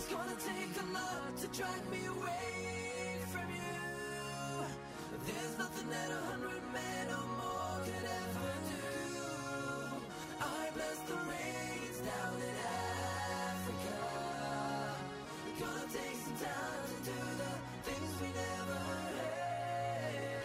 gonna take a lot to drag me away from you. There's nothing that 100 men or more could ever do. I bless the rains down in Africa. We're gonna take some time to do the things we never had.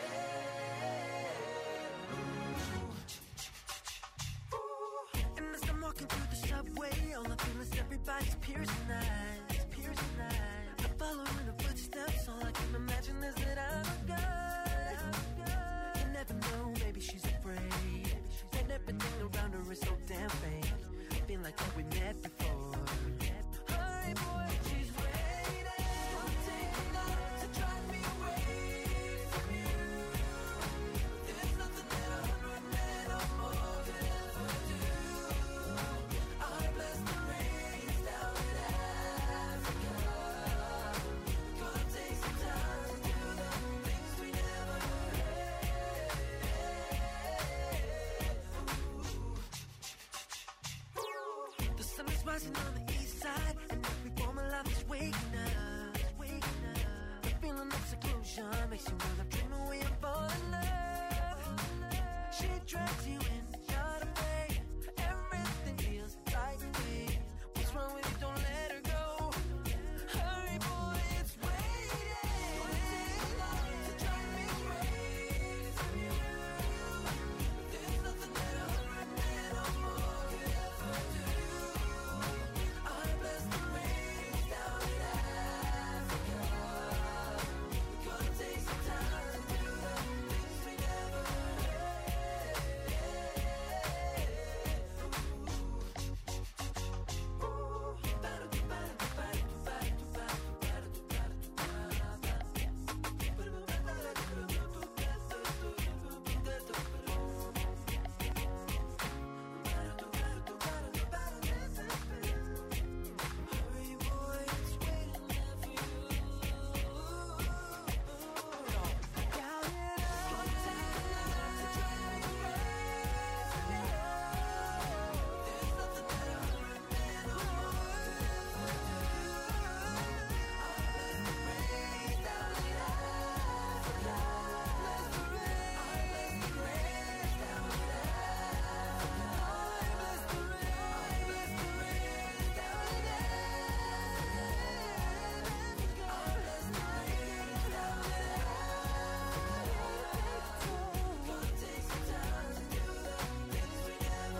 And as I'm walking through the subway, all I feel is everybody's piercing eyes. I'm following the footsteps, all I can imagine is that I'm a guy. You never know, maybe she's afraid, and everything around her is so damn fake. I feel like that we met before. Hey boy, she's waiting. Gonna take a lot to drive me away from you. There's nothing that 100 men or more could ever do. I bless the rains down in Africa. Gonna take some time to do the things we never had. The sun is rising on the east side, and every form of life is waking up. The feeling of seclusion makes you wanna dream away and fall in love. She drags you in, not afraid. Everything feels like me. What's wrong with you? Don't let her go. Hurry, boy, it's waiting. Gonna take a lot to drive me away from you. There's nothing that 100 men or more could ever do. I bless the rains down in Africa. We're gonna take some time to do the things we never Hurry, boy, it's waiting there for you. Count it up. Gonna take a lot to drive me away from you. There's nothing that 100 men or more could ever do. I bless the rains down in Africa. Bless the rains. I bless the rains down in Africa. I bless the rains. I bless the rains down in Africa. I bless the rains down in Africa. Gonna take some time to do the things we never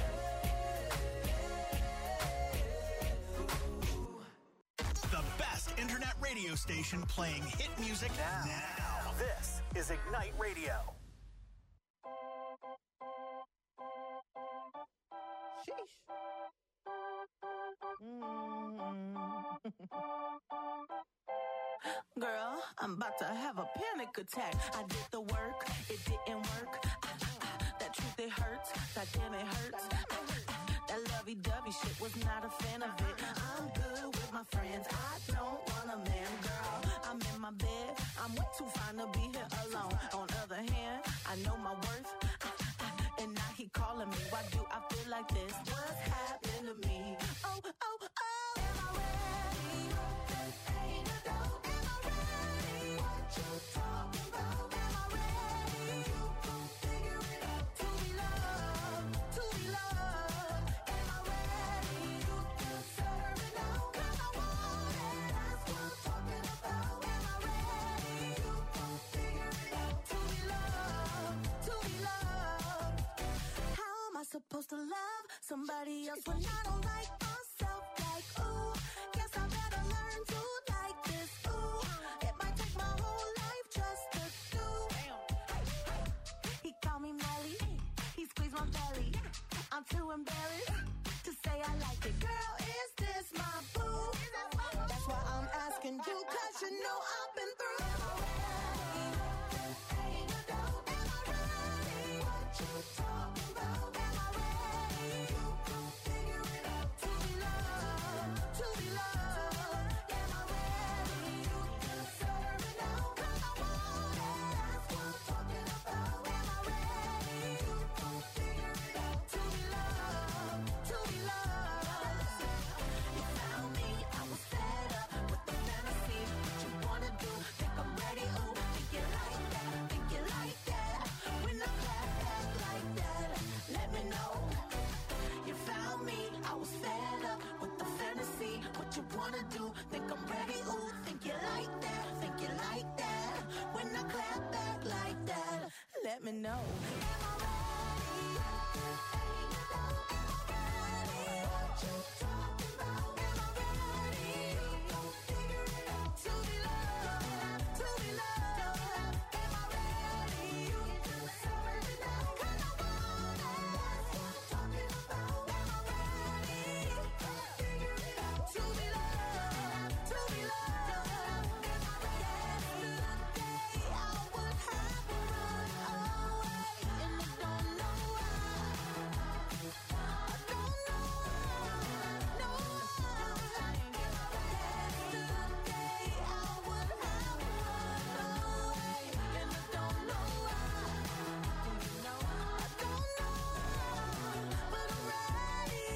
had. The best internet radio station playing hit music now. This is Ignite Radio. Sheesh. Girl, I'm about to have a panic attack. I did the work, it didn't work. That truth, it hurts. That damn, it hurts. That lovey-dovey shit, was not a fan of it. I'm good with my friends. I don't want a man, girl. I'm in my bed. I'm way too fine to be here alone. On other hand, I know my worth. And now he calling me. Why do I feel like this? What's happened to me? Oh, oh, oh. Am I ready? Ain't a doubt. Am I ready? What you talking about? Am I ready? You gon' figure it out. To be loved, to be loved. Am I ready? You deserve it now. 'Cause I want it. That's what I'm talking about. Am I ready? You gon' figure it out. To be loved, to be loved. How am I supposed to love somebody else when I don't like myself? Like, ooh, guess I better learn to like this. Ooh, it might take my whole life just to do. He called me Melly, he squeezed my belly. I'm too embarrassed to say I like it. Girl, is this my boo? That's why I'm asking you, 'cause you know I've been through. Ain't a doubt. Am I ready? What you talking about? Am I ready? You gon' figure it out. To be loved, to be loved. Am I ready? You deserve it now. 'Cause I want it. That's what I'm talking about. Am I ready? You gon' figure it out. To be loved, to be loved. You found me, I was sad. wanna do. Think I'm ready, ooh, think you like that, think you like that. When I clap back like that, let me know. Am I ready? What you talking about? Am I ready? Figure it out. To be loved, to be loved. Am I ready? You can tell me now, 'cause I want it. What you talking about? Am I ready? Figure it out. To be loved, to be loved. Am I ready? Yesterday I would have run away, and I don't know why. I don't know, no. Yesterday I would have run away, and I don't know why. I don't know, but I'm ready.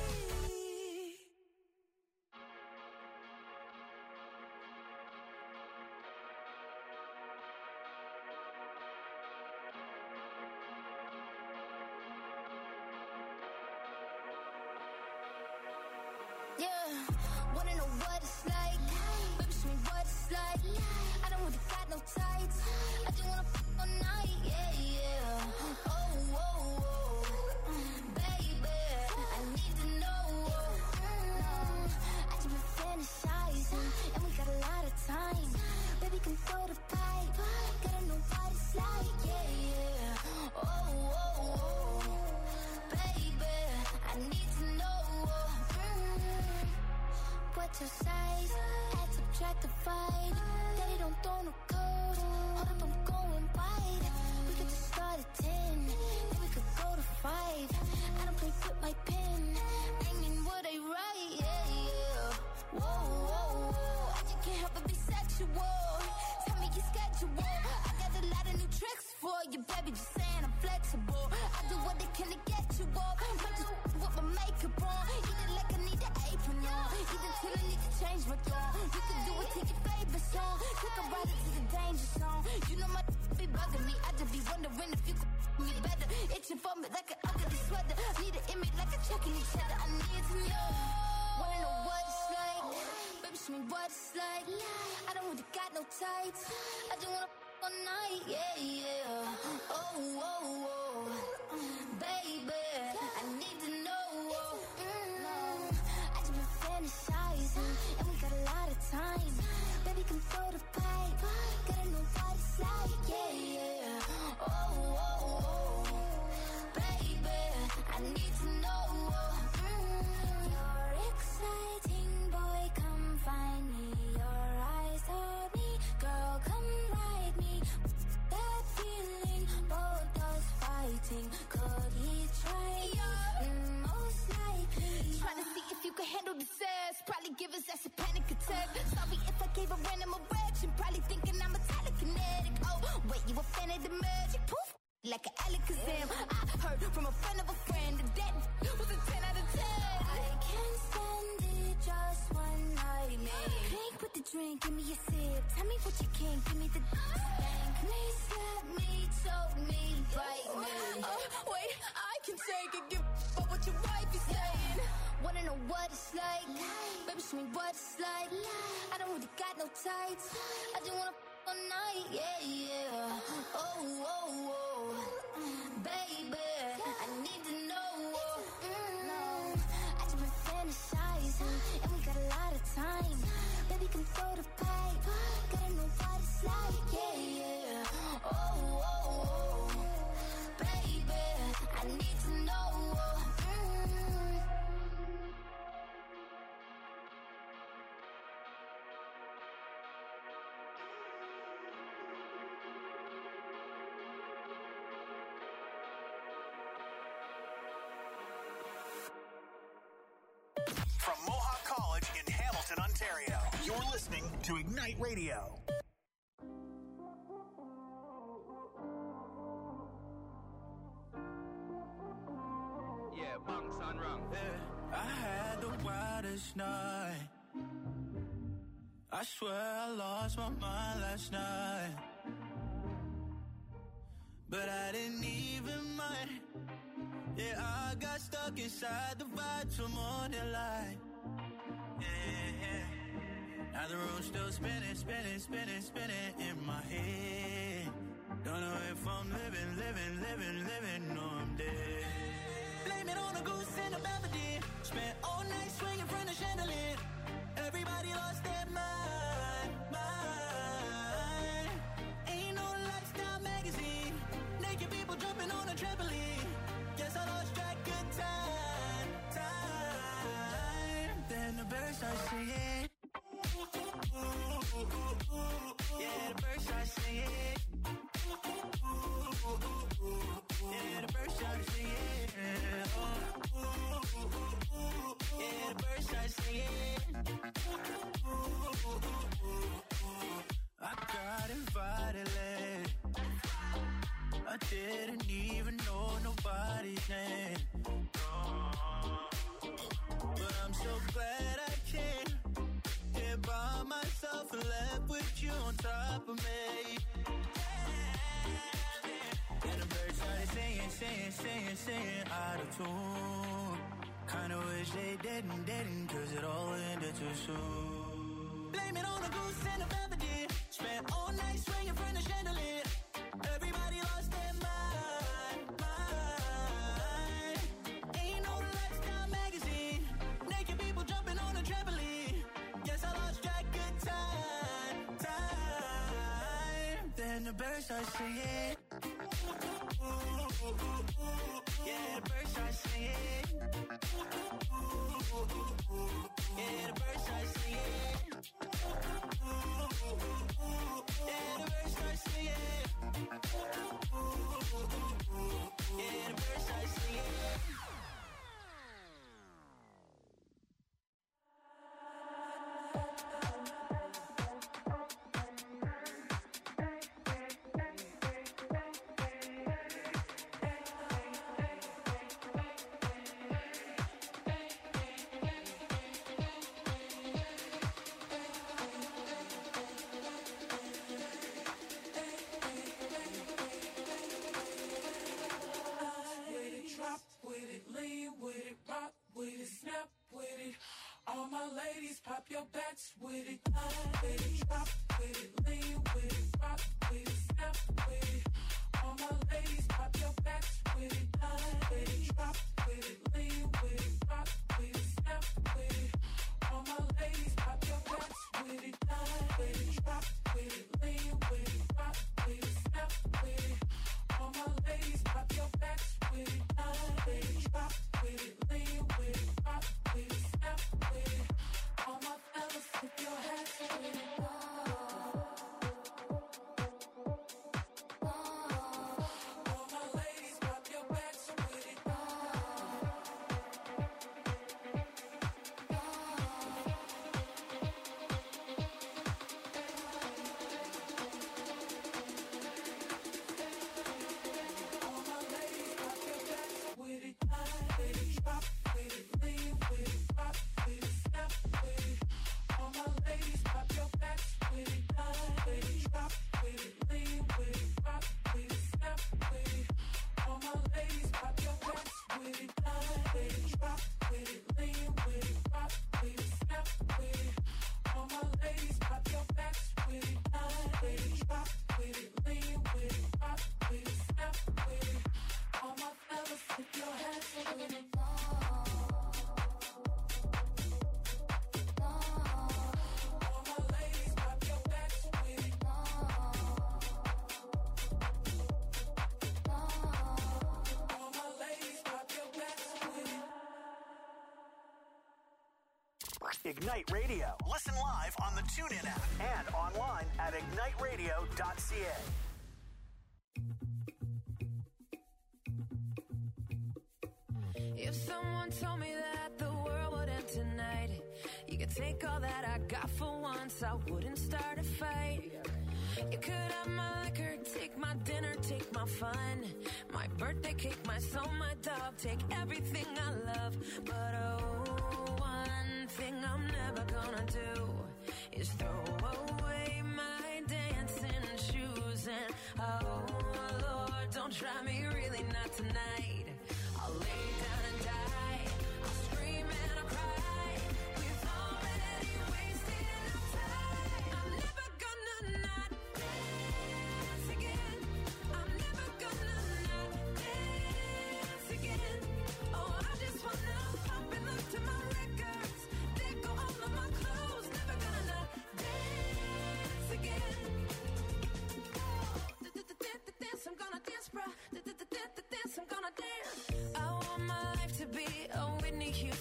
Yeah, wanna know what it's like? Baby, show me what it's like. I don't really got no tights. I just wanna f all night, yeah, yeah. Oh, oh, oh, baby, I need to know. I just been fantasizing, and we got a lot of time. Baby, can throw the pipe. Gotta know what it's like, yeah, yeah. Oh, oh, oh, baby, I need to know. What's your size? Add, subtract, divide. Daddy don't throw no code. Hold up, I'm going wide. We could just start at 10, then we could go to 5. I don't play with my pen. I mean what I write, yeah, yeah. Whoa, whoa, whoa. I just can't help but be sexual. Tell me your schedule. I got a lot of new tricks for you, baby. Just saying I'm flexible. I do what they can to get you up. Might just with my makeup on. Eat it like I need an apron on. Even till I need to change my tone. You can do it to your favorite song. Take a ride into the danger zone. You know my be bugging me. I just be wondering if you could me better. Itching for me like an ugly sweater. Need an image like a checking each other. I need to know. Wanna know what it's like? Baby, show me what it's like. I don't really got no tights. I just wanna all night, yeah, yeah. Oh, oh, oh, baby, I need to know. I just been fantasizing, and we got a lot of time. Baby, can throw the pipe. Gotta know what it's like, yeah, yeah. Oh, oh, oh, baby, I need to know. You're exciting, boy, come find me. Your eyes told me, girl, come ride me. That feeling, both us fighting. Could he try? Most likely. Trying to see if you can handle the sass. Probably give us that's a panic attack. Sorry if I gave a random erection. Probably thinking I'm a telekinetic. Oh, wait, you a fan of the magic? Poof, like an Alakazam. I heard from a friend of a friend that was a 10 out of 10. I can't stand it, just one night, man. Drink with the drink, give me a sip. Tell me what you can, give me the spank me, slap me, choke me, bite me. Wait, I can take it, give up what your wife is saying. Wanna know what it's like? Baby, show me what it's like. I don't really got no tights. I just wanna all night, yeah, yeah. Oh, oh, oh, baby, I need to know. I just been fantasizing, and we got a lot of time. Baby, can throw the pipe. Gotta know what it's like, yeah, yeah. Oh, oh, oh, baby, I need to know. From Mohawk College in Hamilton, Ontario, you're listening to Ignite Radio. Yeah, bunks on rung. Yeah, I had the wildest night. I swear I lost my mind last night. But I didn't even mind. Yeah, I got stuck inside the vibes from all the light. Yeah, yeah. Got the room still spinning, spinning, spinning, spinning in my head. Don't know if I'm living, or I'm dead. Blame it on a goose and a Belvedere. Spent all night swinging from the chandelier. Everybody lost their mind. Ain't no lifestyle magazine. Naked people jumping on a trampoline. Guess I lost track of time. Then the birds start singing. Yeah, the birds start singing. Yeah, the birds start singing. Yeah, the birds start singing. I got invited late. I didn't even know nobody's name. But I'm so glad I came. Here by myself and left with you on top of me. And the birds started singing out of tune. Kinda wish they didn't, cause it all ended too soon. Blame it on a goose and a Belvedere. Spent all night swinging from the chandelier. Everybody lost their mind. Ain't no lifestyle magazine. Naked people jumping on a trampoline. Guess I lost track of time. Then the birds start singing. Yeah, the birds start singing. Yeah, the birds start singing. Yeah, the birds start singing. Yeah, the birds start singing. All my ladies, pop your backs with it. With it, drop with it, lean with it, rock with it, snap with it. All my ladies, pop your backs with it. With it, drop with it, lean with it, rock with it, snap with it. All my ladies, pop your backs with it. With it, drop with it, lean with it, rock with it, snap with it. All my ladies, pop your backs with it. With it, drop with it, lean with it, rock with it, snap with it. All my fellas, put your hands with it. All my ladies, pop your backs with it. All my ladies, pop your backs with it. With it, drop with it, lean with it, rock with it, snap with it. All my ladies, pop your backs with it. With it, drop with it, lean with it, rock with it, snap with it. All my ladies, pop your backs with it. With it, drop with it, lean with it, rock with it, snap with it. All my ladies, pop your backs with it. With it, drop with it, lean with it, rock with it, snap with it. All my fellas, put your hands with it. All my ladies, pop your backs with it. All my ladies, pop your backs with it. Ignite Radio. Listen live on the TuneIn app and online at igniteradio.ca. If someone told me that the world would end tonight, you could take all that I got for once, I wouldn't start a fight. You could have my liquor, take my dinner, take my fun, my birthday cake, my soul, my dog, take everything I love. But oh, one thing I'm never gonna do is throw away my dancing shoes. And oh Lord, don't try me, really not tonight. I'll lay down and die, I'll scream and I'll cry. We've already wasted our time.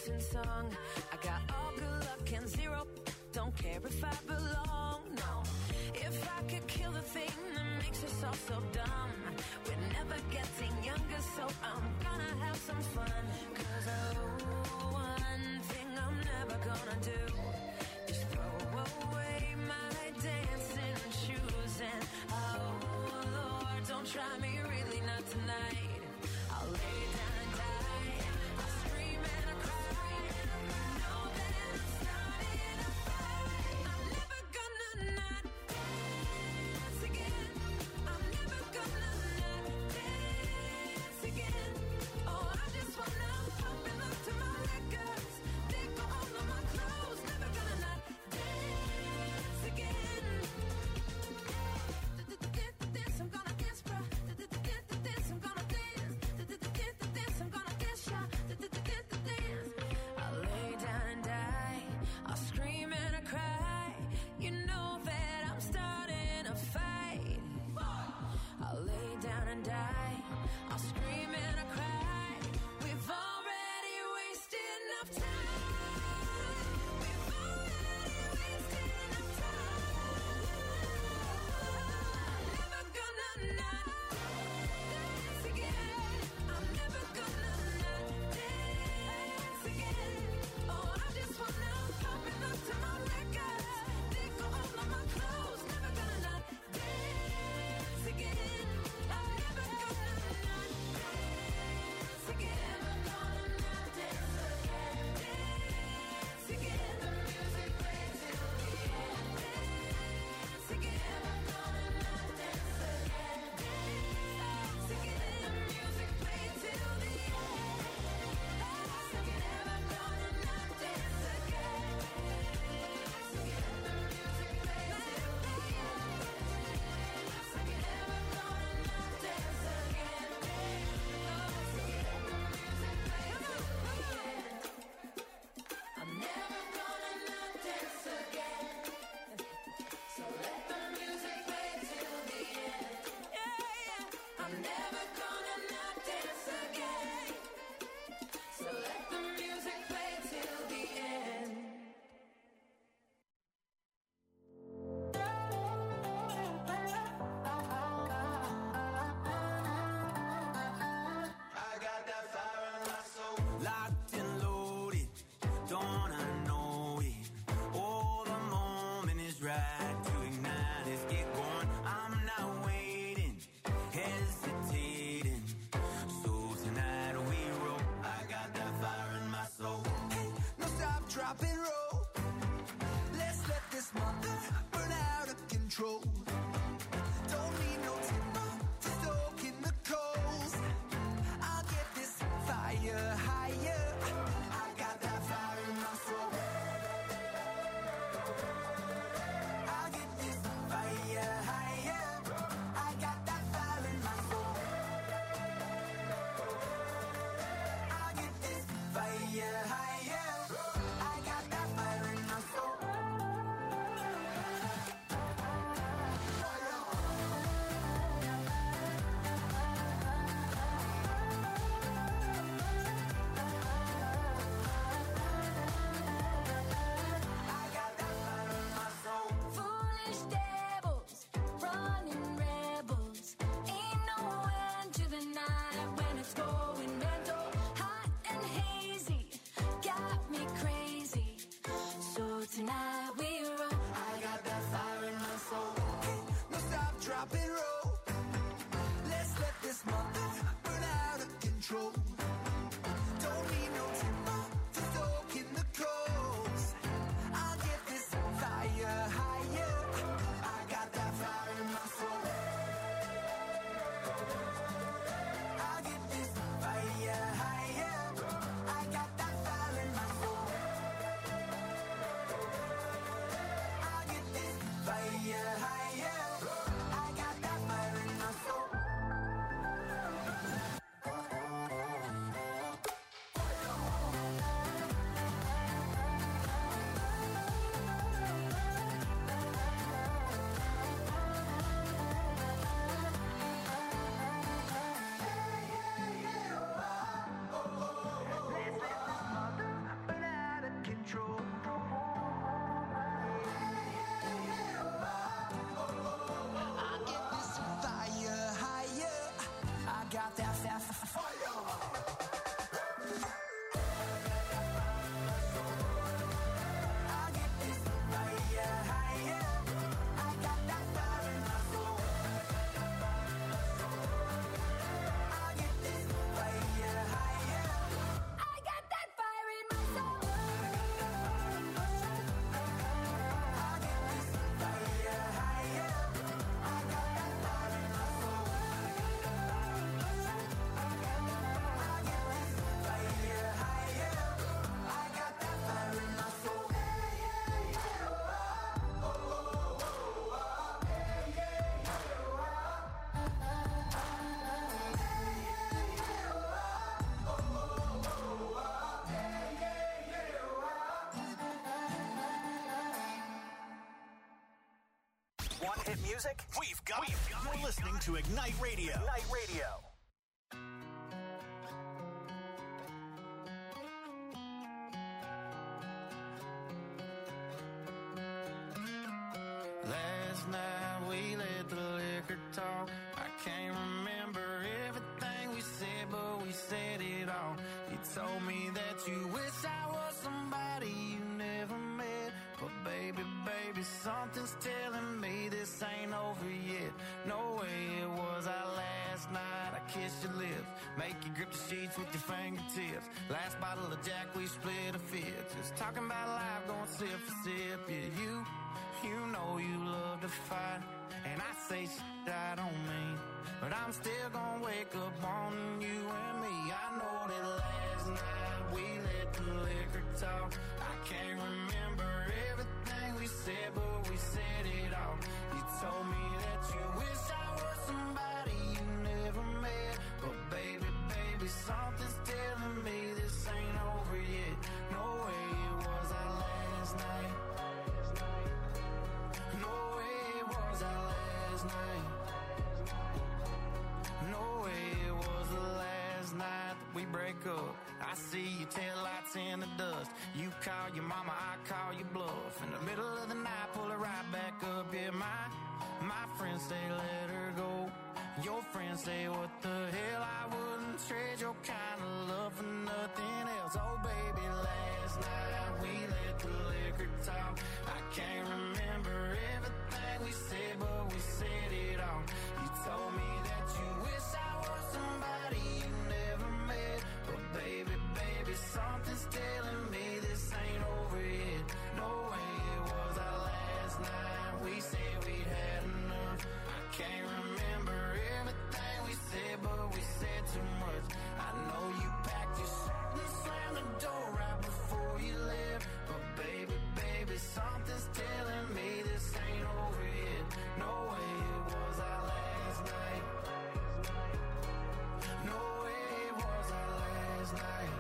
dancing song. I got all good luck and zero. Don't care if I belong, no. If I could kill the thing that makes us all so dumb, we're never getting younger, so I'm gonna have some fun. 'Cause one thing I'm never gonna do is throw away my dancing shoes. And oh Lord, don't try me, really not tonight. I'll lay down and die, I'll scream and I'll cry. Know that I'm starting a fight. I'm never gonna not dance again. I'm never gonna not dance again. Oh, I just wanna pump and look to my records. They go all of my clothes. Never gonna not dance again. Dance, I'm gonna dance, bro. Dance, I'm gonna dance. Dance, I'm gonna dance, yeah. Dance. I'll lay down and die. I'll scream and I cry. You know that I'm starting a fight. I'll lay down and die. I'll scream and I cry. We've already wasted enough time. We've already wasted enough time. Never gonna not dance again. I'm never gonna not dance again. Oh, I just wanna pop and look to my records. They go all of my clothes. Never gonna not dance again. I'm never gonna not dance again. I'm gonna not dance again. Dance again. The music plays till the end. Dance again. I'm gonna not dance again. Dance again. The music plays till the end. Dance again. I'm gonna not dance again. Dance again. The music plays till the end. Dance again. I'm gonna not dance again. Dance again. The music plays till the end. I'm never gonna not dance again. So let the music play till the end. Yeah. I'm never gonna not dance again. So let the music play till the end. I got that fire in my soul, locked and loaded. Don't wanna know it. Oh, the moment is right to ignite. Let's get going. I'm not waiting, hesitating. So tonight we roll. I got that fire in my soul. Hey, no stop, drop and roll. Let's let this mother burn out of control. Don't need no timber to stoke in the coals. I'll get this fire higher. I got that fire in my soul. I'll get this fire higher. hit music? We've got it. You're listening to Ignite Radio. Ignite Radio. Last night we let the liquor talk. I can't remember everything we said, but we said it all. You told me that you wish I was somebody you never met. But baby, something's telling me this ain't over yet. No way it was our last night. I kissed your lips, make you grip the sheets with your fingertips. Last bottle of Jack, we split a fifth. Just talking about life, going sip for sip. Yeah, you know you love to fight, and I say shit I don't mean, but I'm still gonna wake up wanting you and me. I know that last night we let the liquor talk. I can't remember everything we said, but we said it all. You told me that you wish I was somebody you never met, but baby, something's telling me this ain't over yet. No way it was our last night. No way it was our last night. No way it was the last night that we break up. I see your taillights in the dust. You call your mama, I call your bluff. In the middle of the night, pull her right back up. Yeah, my friends say let her go. Your friends say what the hell, I wouldn't trade your kind of love for nothing else. Oh baby, last night we let the liquor talk. I can't remember everything we said, but we said it all. You told me that you wish I was somebody you never met, but baby, something's telling me this ain't over yet. No way it was our last night. We said we'd had enough. I can't remember everything we said, but we said too much. I know you packed your shit and slammed the door right before you left, but baby, something's telling me this ain't over yet. No way it was our last night. No way it was our last night.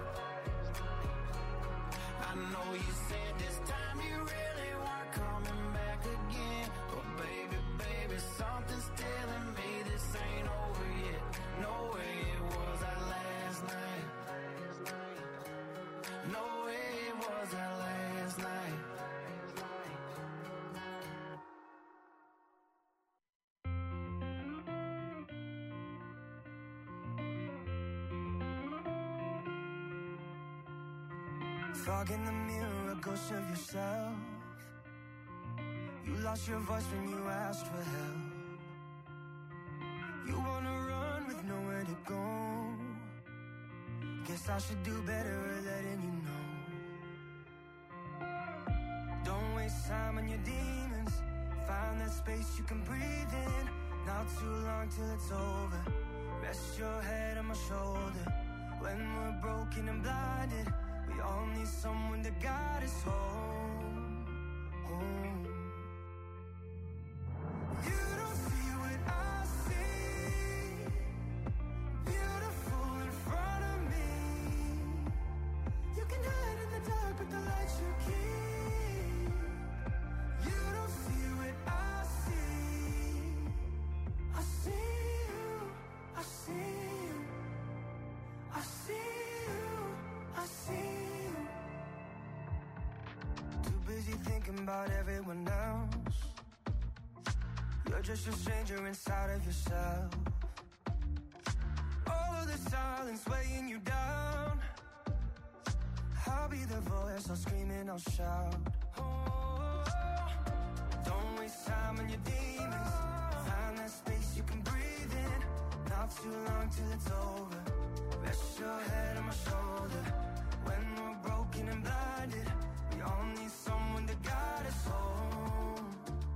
I know you said this time you really weren't coming back again, but baby, something's telling me this ain't over yet. No way it was our last night. No way it was our last night. Fog in the mirror, a ghost of yourself. You lost your voice when you asked for help. You wanna run with nowhere to go. Guess I should do better at letting you know. Don't waste time on your demons. Find that space you can breathe in. Not too long till it's over. Rest your head on my shoulder. When we're broken and blinded, we all need someone to guide us home, home. You don't see what I see. Beautiful in front of me. You can hide in the dark with the lights you keep. You don't see what I see. I see you, I see you, I see you, I see you. Too busy thinking about everyone else. You're just a stranger inside of yourself. All of the silence weighing you down. I'll be the voice, I'll scream and I'll shout. Oh, don't waste time on your demons. Find that space you can breathe in. Not too long till it's over. Rest your head on my shoulder. When we're broken and blinded, we all need someone to guide us home.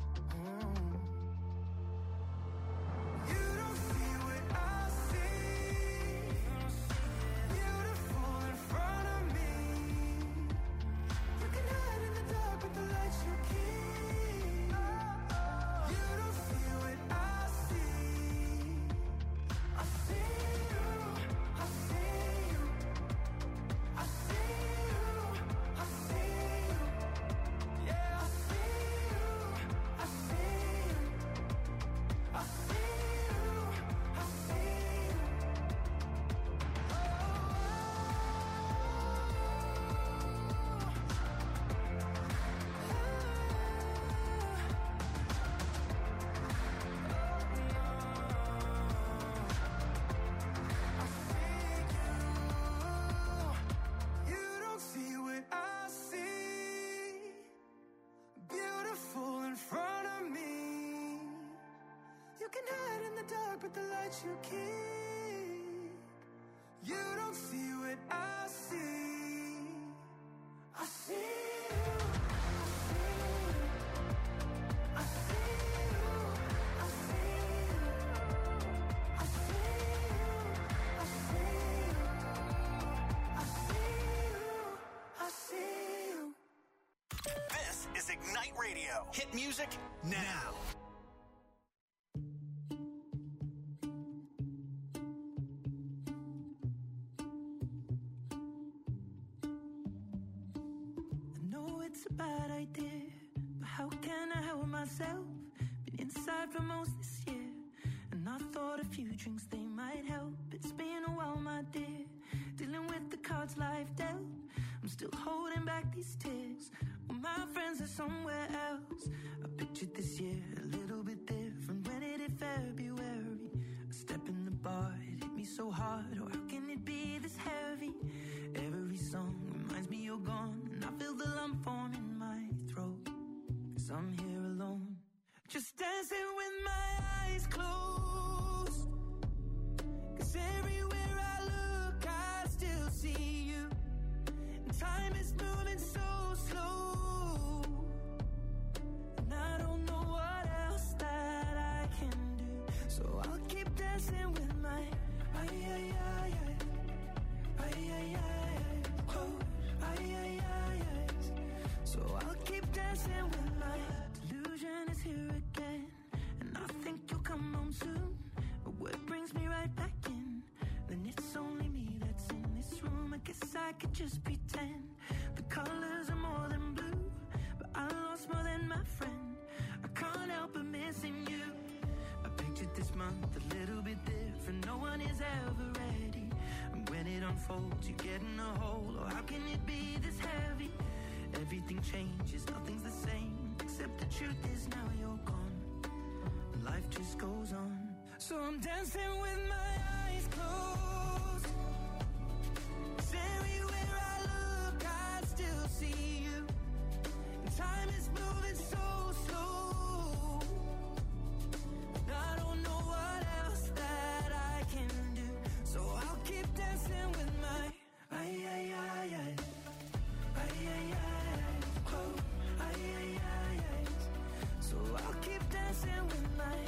You don't see what I see. Beautiful in front of me. You can hide in the dark with the lights you keep. You don't see what I see. I see you, I see you, I you keep. You don't see what I see. I see you. I see you. I see you. I see you. I see you. I see you. I see you. This is Ignite Radio. Hit music now. It's a bad idea, but how can I help myself? Been inside for most this year, and I thought a few drinks they might help. It's been a while, my dear, dealing with the cards life dealt. I'm still holding back these tears, well, my friends are somewhere else. I pictured this year a little bit different when it hit February. A step in the bar, it hit me so hard, or how can it be this heavy? Every song reminds me you're gone, and I feel the lump form in my throat, 'cause I'm here alone, just dancing with my eyes closed. 'Cause everywhere I look I still see you, and time is moving so slow, and I don't know what else that I can do, so I'll keep dancing with my so I'll keep dancing with my delusion is here again, and I think you'll come home soon, but what brings me right back in, then it's only me that's in this room. I guess I could just pretend the colors are more than blue, but I lost more than my friend. I can't help but missing you. I pictured this month a little bit different, no one is ever ready, and when it unfolds you get in a hole, or how can it be this heavy? Everything changes, nothing's the same, except the truth is now you're gone, and life just goes on. So I'm dancing with my eyes closed, 'cause everywhere I look I still see you, and time is moving so slow, and I don't know what else that I can do, so I'll keep dancing with my so I'll keep dancing with my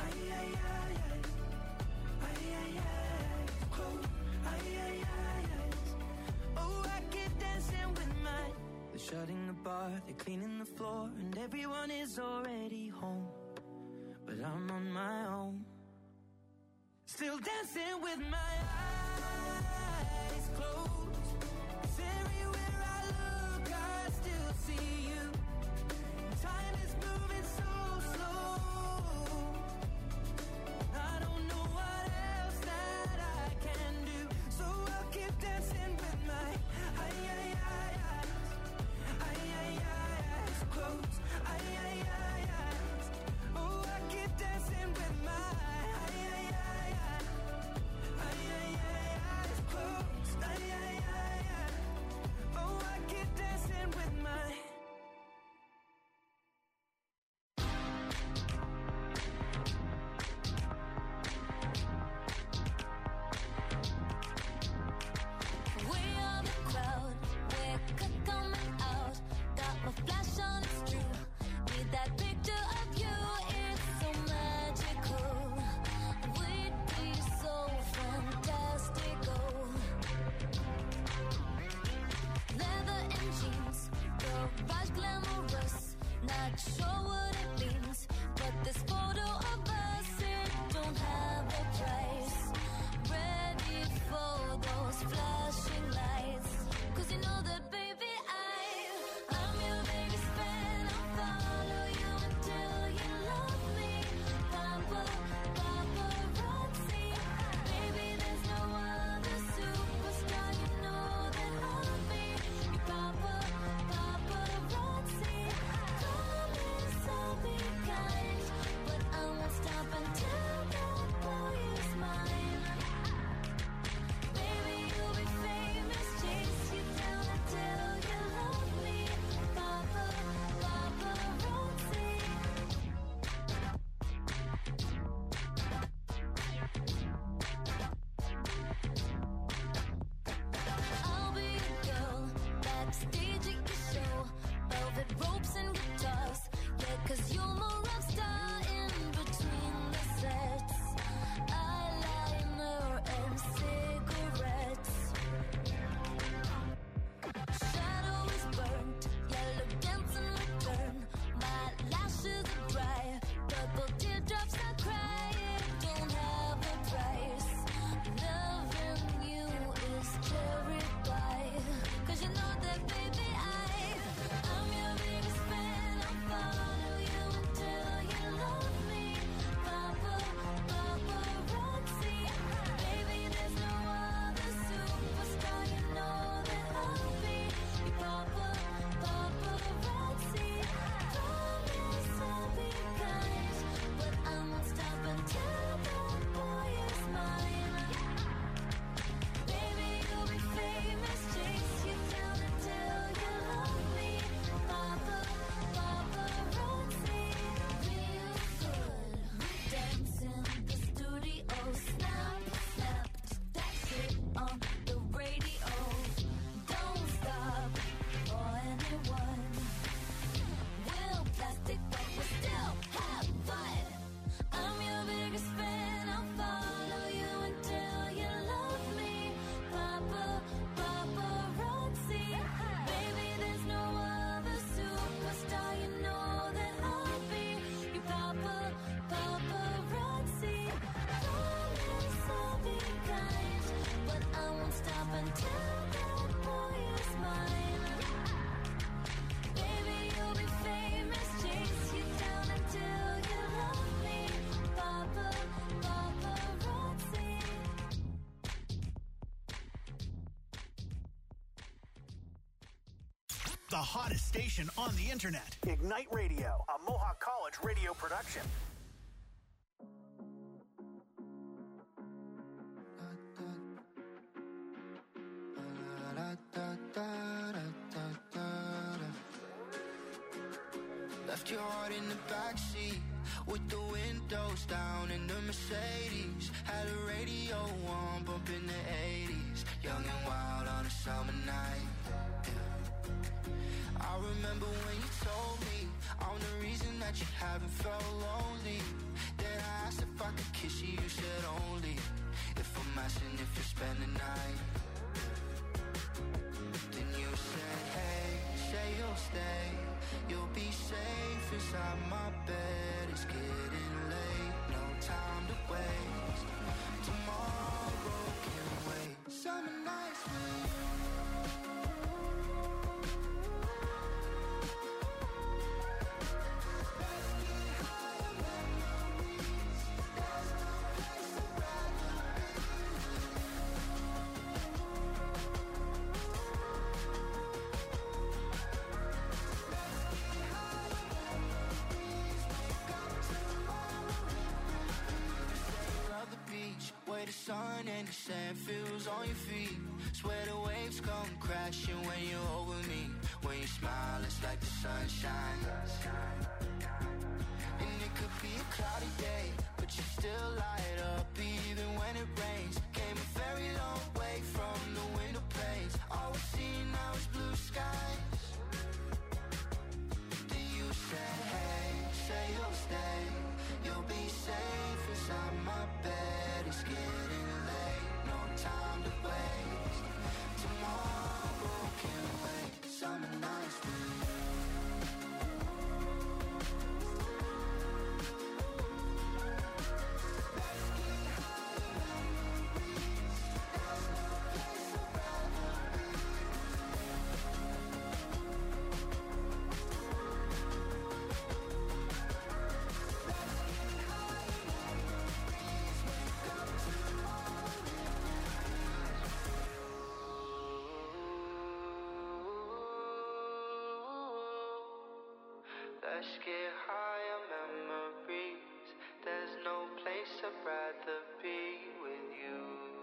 oh, I keep dancing with my. They're shutting the bar, they're cleaning the floor, and everyone is already home, but I'm on my own, still dancing with my eyes closed. 'Cause everywhere I look I still see you, time is moving so slow, I don't know what else that I can do, so I'll keep dancing with my eyes closed. Oh, I keep dancing with my eyes closed. Oh, I keep dancing with my. We are the crowd, we're coming out. Got my flash on, it's true. Need that picture of you, it's so magical. We'd be so fantastical. Leather and jeans, garage glamorous. Not sure what it means, but this photo of us, it don't have a price. Ready for those flashing lights, 'cause you know that baby I'm your biggest fan. I'll follow you until you love me. Paparazzi, baby there's no other superstar, you know that I'll be your paparazzi. Promise I'll be kind, but I until that boy is mine. Baby, you'll be famous, chase you down until you love me. Paparazzi. The hottest station on the internet. Ignite Radio, a Mohawk College radio production. Left your heart in the backseat with the windows down in the Mercedes. Had a radio on, bumping the 80s. Young and wild on a summer night. I remember when you told me I'm the reason that you haven't felt lonely. Then I asked if I could kiss you, you said only if I'm asking if you spend the night. Then you said, hey, say you'll stay. You'll be safe inside my bed. It's getting late, no time to waste. Tomorrow can wait. Summer nights with you. Where the sun and the sand feels on your feet. Swear the waves come crashing when you're over me. When you smile, it's like the sunshine. And it could be a cloudy day, but you still light up even when it rains. Came a very long way from the window panes. All we see now is blue skies. Then you said, hey, say you'll stay. You'll be safe inside my bed. It's getting late, no time to waste. Tomorrow can wait. Summer nights with you. Let's get high on memories. There's no place I'd rather be with you.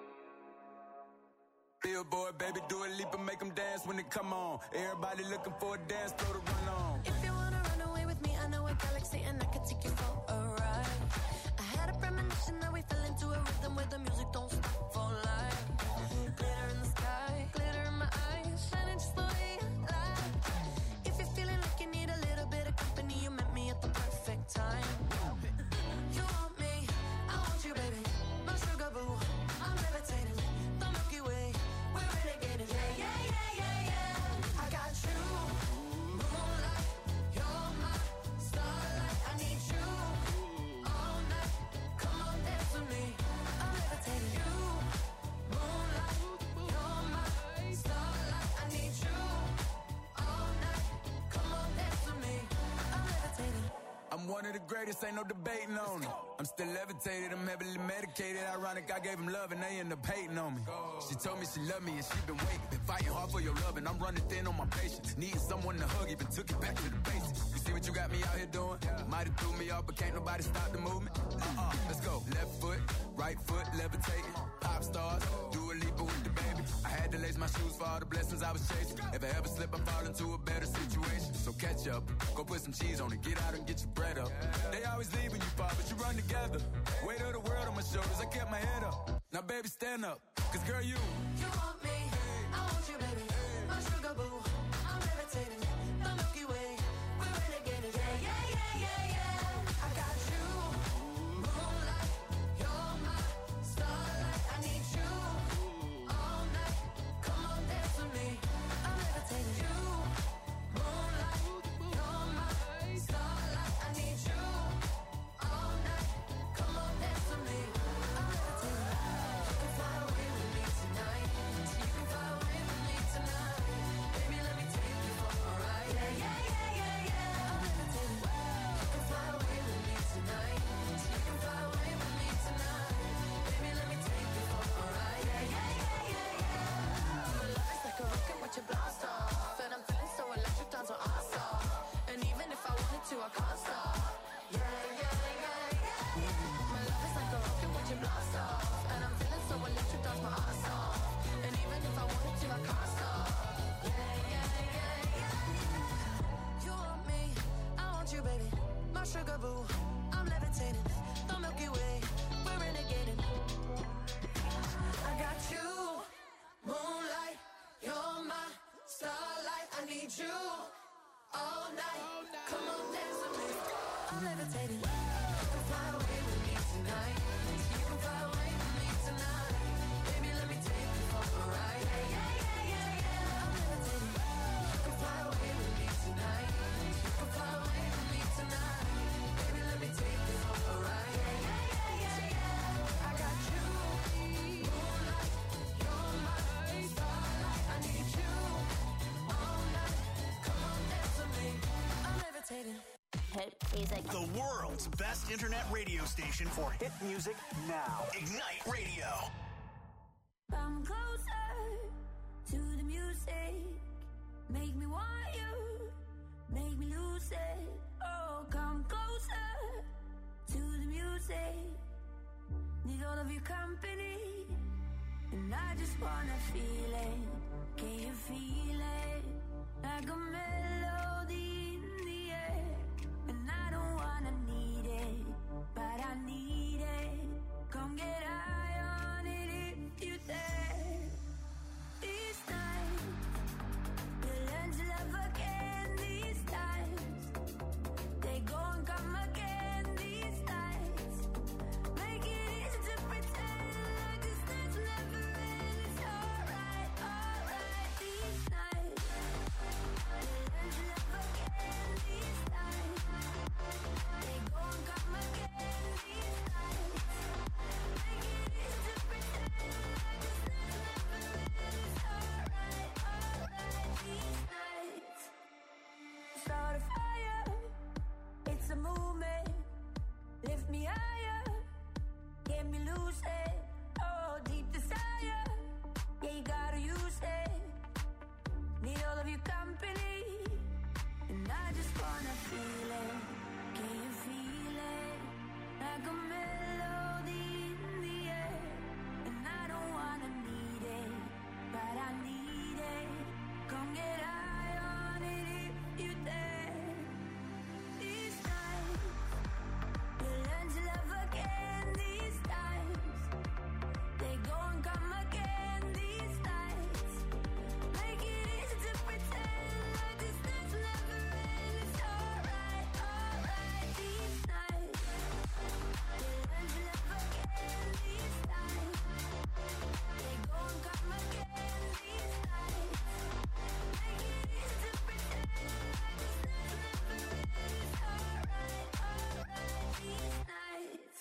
Billboard, baby, do a leap and make them dance when they come on. Everybody looking for a dance floor to run on. If you wanna run away with me, I know a galaxy and I could take you for a ride. I had a premonition that we fell into a rhythm where the music don't stop for life. Glitter in the sky, glitter in my eyes, shining just the way you like. If you're feeling like you need a little bit of company, you met me at the perfect time. You want me, I want you, baby. My sugar boo, I'm levitating. The Milky Way, we're renegading. Yeah, yeah, yeah, yeah, yeah. I got you, moonlight. You're my starlight. I need you all night. Come on, dance with me. I'm levitating. You, moonlight. You're my starlight. I need you all night. Come on, dance with me. I'm levitating. I'm one of the greatest, ain't no debating on it. I'm still levitated, I'm heavily medicated. Ironic, I gave him love and they end up hating on me. She told me she loved me and she been waiting. Been fighting hard for your love and I'm running thin on my patience. Needing someone to hug, even took it back to the basics. You see what you got me out here doing? Might have threw me off, but can't nobody stop the movement. Let's go. Left foot, right foot, levitating. Pop stars, do a leap with the baby. I had to lace my shoes for all the blessings I was chasing. If I ever slip, I fall into a better situation. So catch up, go put some cheese on it, get out and get your bread up. They always leaving you far, but you run together. Weight of the world on my shoulders, I kept my head up. Now baby, stand up, cause girl, you want me, I want you, baby. My sugar boo, I'm levitating. The Milky Way, we're renegading. Yeah, yeah, yeah, yeah, yeah. I got you, moonlight. You're my starlight. I need you all night. Come on, dance with me. I'm levitating. You, moonlight. You're my starlight. I need you all night. Come on, dance with me. I'm levitating. You can fly away with me tonight. You can blast off. Yeah, yeah, yeah, yeah. My love is like a rocket watching blast off. And I'm feeling so electric, that's my ass off. And even if I wanted to, I can't stop. Yeah, yeah, yeah, yeah. You want me, I want you, baby. My sugar boo, I'm levitating. The Milky Way, we're renegading. I got you, moonlight, you're my starlight. I need you all night. Come on, dance with me. I'm levitating. You can fly away with me tonight. You can fly away with me tonight. Baby, let me take you for a ride. Yeah, yeah, yeah, yeah, yeah. I'm levitating. You can fly away with me tonight. You can fly away with me tonight. Baby, let me take you for a ride. Yeah, yeah, yeah, yeah, yeah. I got you, moonlight, you're my starlight. I need you all night. Come on, dance with me. I'm levitating. The world's best internet radio station for hit music now. Ignite Radio. Come closer to the music. Make me want you. Make me lose it. Oh, come closer to the music. Need all of your company. And I just wanna feel it. Can you feel it? Like a melody in the air. And I don't wanna need it, but I need it. Come get high on it if you dare. These nights, you'll learn to love again. These times, they go and come again. These nights, make it easy to pretend like this night's never end. It's alright, alright. These nights, you'll learn to love again. These times, they go and come again. These nights, make it easy to pretend like this night's never end. It's alright, alright. These nights, start a fire. It's a movement. Lift me higher. Get me lucid. Oh, deep desire. Yeah, you gotta use it. Need all of your company. And I just wanna feel it. Can you feel it? Like a melody in the air. And I don't wanna need it, but I need it. Come get high on it if you dare. These nights, you'll learn to love again. These times, they go and come again. These nights, make it easy to pretend like this night's never end. It's alright, alright. These nights, you'll learn to love again. These times, they go and come again. These nights, make it easy to pretend like this night's never end. It's alright, alright. These nights.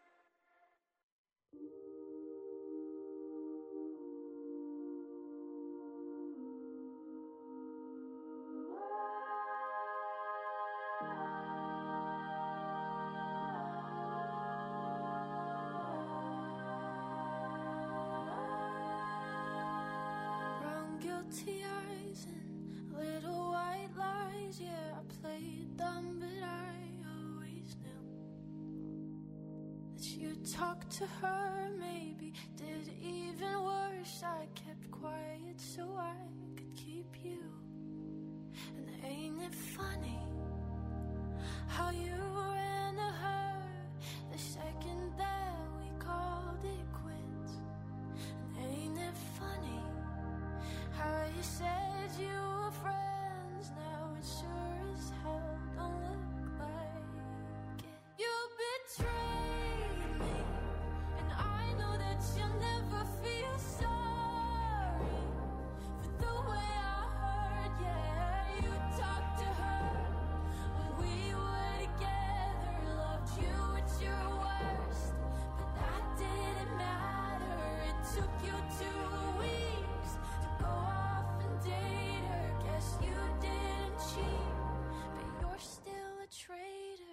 Brown guilty eyes and little white lies. Yeah, I played dumb, but I always knew that you talked to her. Maybe did even worse. I kept quiet so I could keep you. And ain't it funny how you ran to her the second that we called it quits? And ain't it funny how you said you were friends? Now it sure as hell don't look like it. You betrayed me, and I know that you'll never feel sorry for the way I hurt. Yeah, you talked to her when we were together, loved you at your worst, but that didn't matter. It took you 2 weeks to go off and date her. Guess you didn't cheat, but you're still a traitor.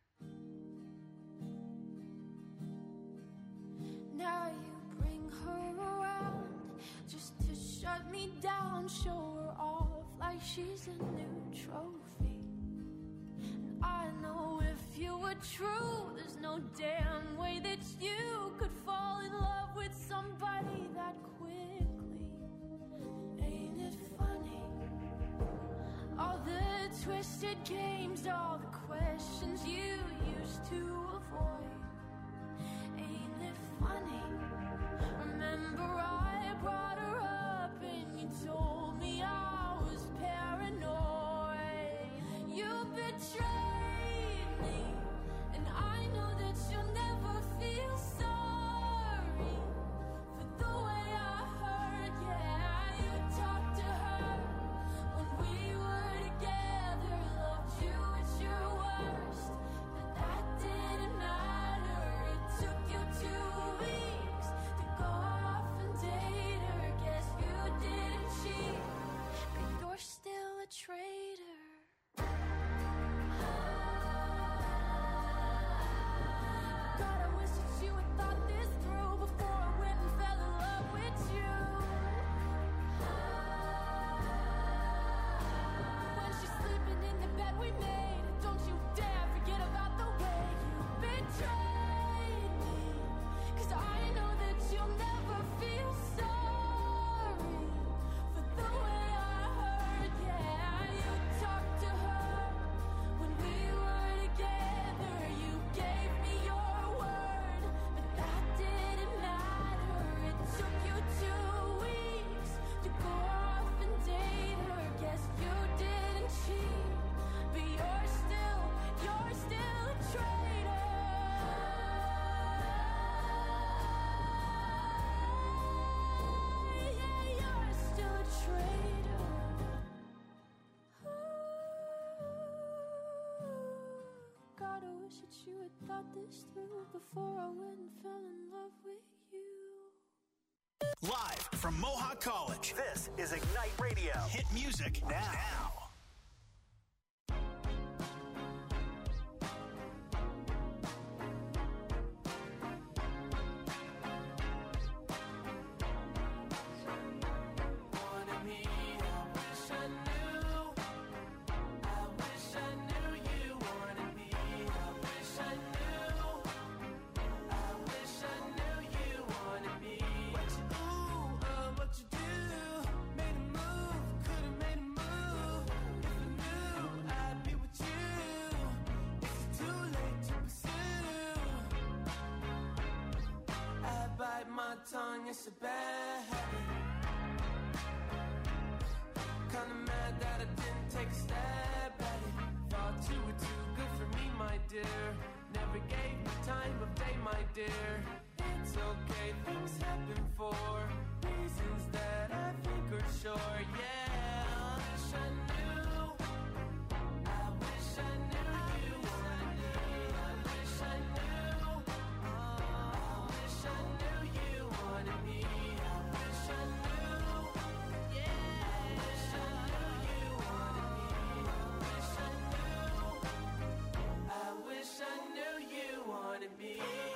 Now you bring her around just to shut me down, show her off like she's a new trophy. And I I know if you were true, there's no damn way that you could fall in love with somebody that quickly. Ain't it funny? All the twisted games, all the questions you used to avoid. Ain't it funny? Remember I brought her up and you told me I was paranoid. You betrayed me, and I know that you'll never feel sorry for the way I hurt. Yeah, you talked to her when we were together, loved you at your worst, but that didn't matter. It took you 2 weeks to go off and date her. Guess you didn't cheat, but you're still a traitor. God, I wish that you had thought this through before I went and fell in love with you. When she's sleeping in the bed we made, don't you dare forget about the way you betrayed me. 'Cause I know that you'll never feel sorry for the way I hurt. Yeah, you talked to her when we were together. You gave me your word, but that didn't matter. It took you 2 weeks to go off and date her. Guess you didn't cheat, but you're still a traitor. Yeah, you're still a traitor. God, I wish that you had thought this through before I went and fell in love with you. Live from Mohawk College, this is Ignite Radio. Hit music now. Wanted me, I wish I knew. I wish I knew you wanted me. I wish I knew. I wish I knew you wanted me. What you what you do? Made a move, could've made a move. If I knew I'd be with you. Is it too late to pursue? I bite my tongue, it's a bad habit. Kinda mad that I didn't take a stab at it. Thought you were too good for me, my dear. Never gave me time of day, my dear. It's okay, things happen for reasons that I think are sure. Yeah, I wish I knew. I wish I knew you wanted me. I wish I knew. I wish I knew you wanted me. I wish I knew. Yeah, I wish I knew you wanted me. I wish I knew. I wish I knew you wanted me.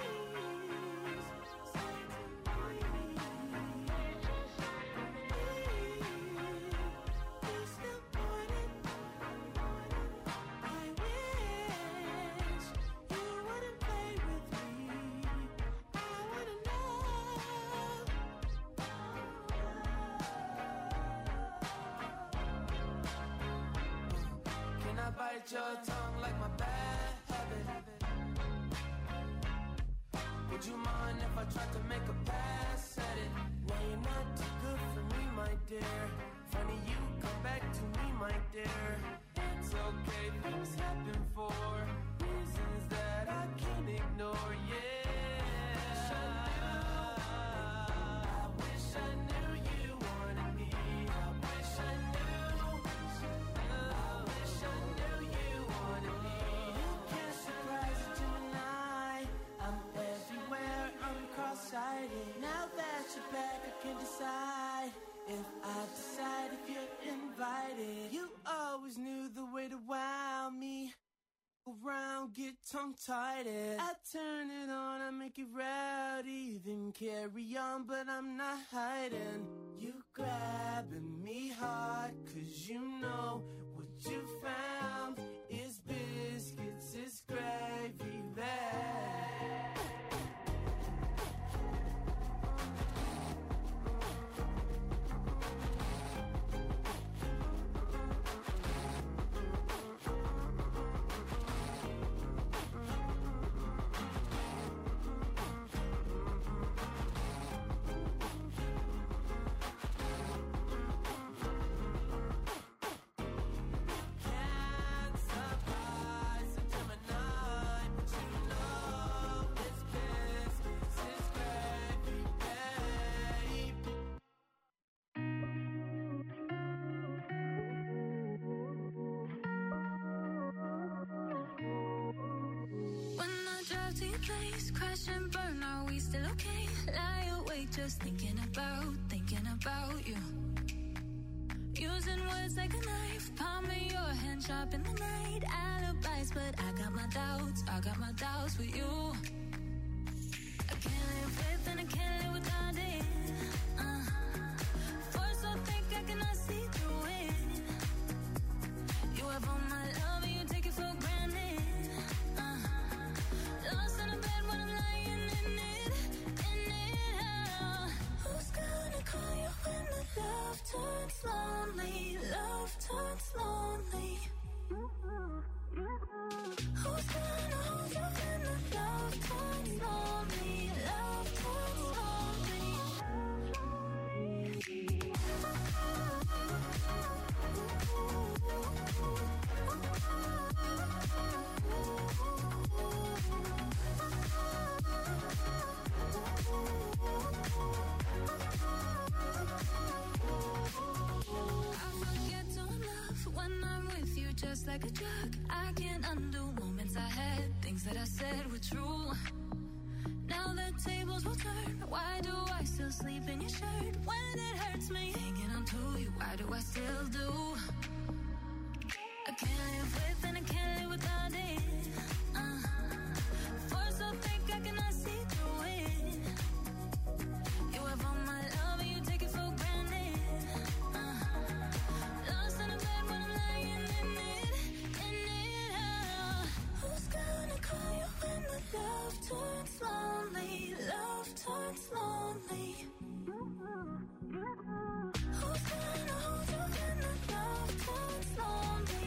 Can I bite your tongue like my bad habit? Would you mind if I tried to make a pass at it? No, you're not too good for me, my dear. Funny you come back to me, my dear. It's okay, things happen for reasons that I can't ignore. Yeah, I wish I knew you wanted me. I wish I knew. I wish I knew you wanted me. You can't surprise a Gemini. I'm everywhere, I'm cross-sighted. Now that you're back, I can decide if I decide if you're invited. You always knew the way to wow me. Around, get tongue-tied. I turn it on, I make it rowdy. Then carry on, but I'm not hiding. You grabbing me hard, 'cause you know what you found is biscuits, it's gravy bag. Place, crash and burn, are we still okay? Lie awake just thinking about you. Using words like a knife, palm of your hand sharp in the night. Alibis, but I got my doubts with you. I can't live with and I can't live without it. Force so thick I cannot see through it. You have all my love and you take it for granted. Lost in a bed when I'm lying in it. Who's gonna call you when the love turns lonely? Who's gonna hold you when the love turns lonely? Just like a drug, I can't undo moments I had. Things that I said were true. Now the tables will turn. Why do I still sleep in your shirt? When it hurts me, hanging on to you, why do I still do? I can't live with and I can't live without it. Force so thick I cannot see through it. You have all my love and you take it for granted. Lost in a bed when I'm lying in it. Who's gonna call you when the love turns lonely? Who's gonna hold you when the love turns lonely?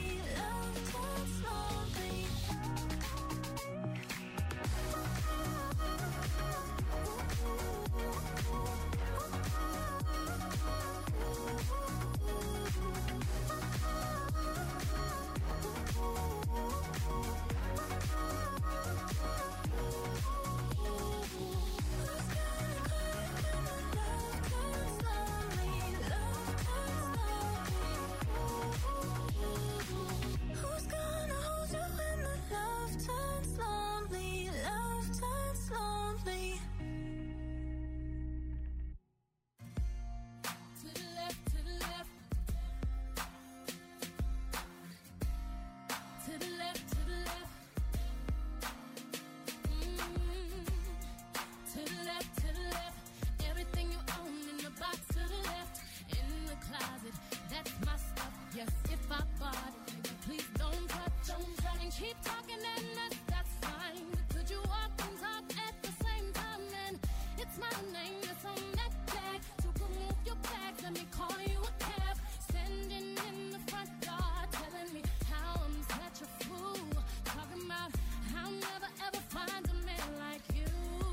keep talking and that's fine. But could you walk and talk at the same time? And it's my name that's on that tag. So come move your bags, let me call you a cab. Standing in the front yard, telling me how I'm such a fool. Talking about I'll never ever find a man like you.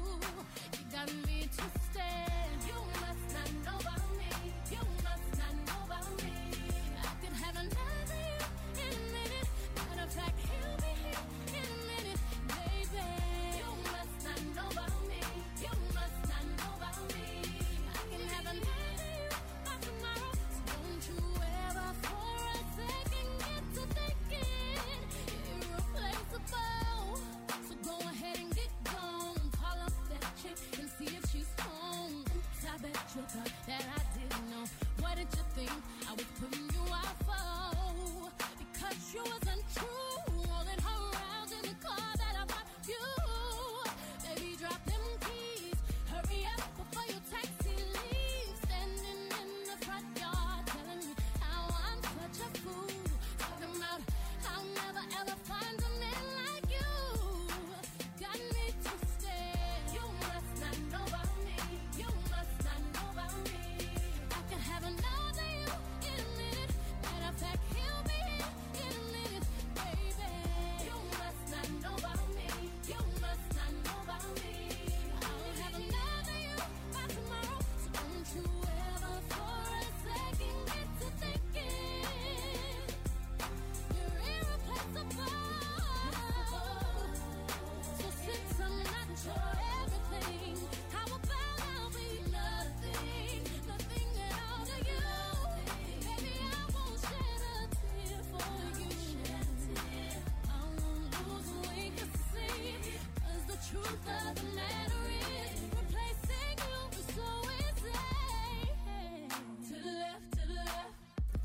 You got me twisted. You must not know about me. You must not know about me. I could have another you in a minute. Matter of fact, he'll be here in a minute, baby. You must not know about me. You must not know about me. I can have another you by tomorrow. So don't you ever for a second get to thinking you're irreplaceable. So go ahead and get gone. Call up that chick and see if she's home. Oops, I bet you thought that I didn't know. What did you think I was putting you out for? Because you wasn't true. Rolling her around in the car that I bought you. Baby, drop them keys. Hurry up before your taxi leaves. Standing in the front yard telling me how I'm such a fool. Talking about I'll never ever find truth of the matter is, replacing you is so easy. To the left, to the left.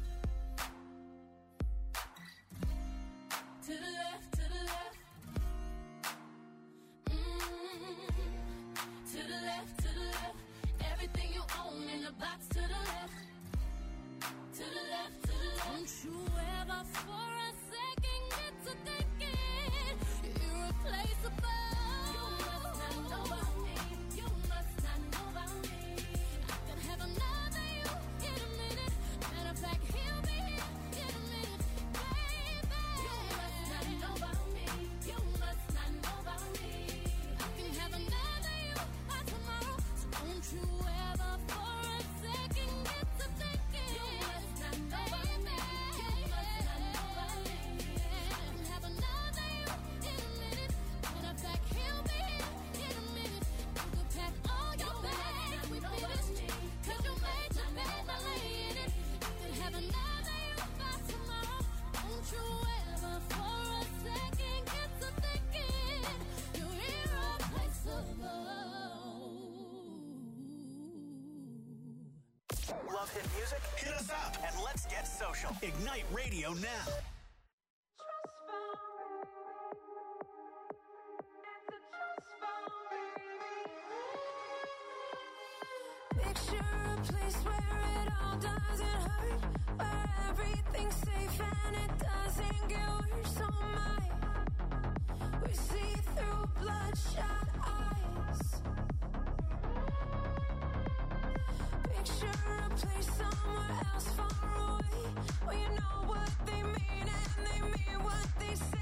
To the left, to the left. To the left, to the left. Everything you own in the box to the left. To the left, to the left. Don't you ever for a second get to thinking you're irreplaceable. You must not know about me. You must not know about me. I can have another you in a minute. Matter of fact, he'll be here in a minute, baby. You must not know about me. You must not know about me. I can have another you by tomorrow. So don't you ever for a second get to thinking you must not know about me. You must not know about me. I can have another you in a minute. Matter of fact, he'll be here in a minute. You can pack all your bags, we finished. Cause you made your bed, now lay in it. You can have another you by tomorrow. Don't you ever for a second get to thinking you're irreplaceable. Love hit music? Hit us up and let's get social. Ignite Radio now. Picture a place where it all doesn't hurt, where everything's safe and it doesn't get worse. Oh my,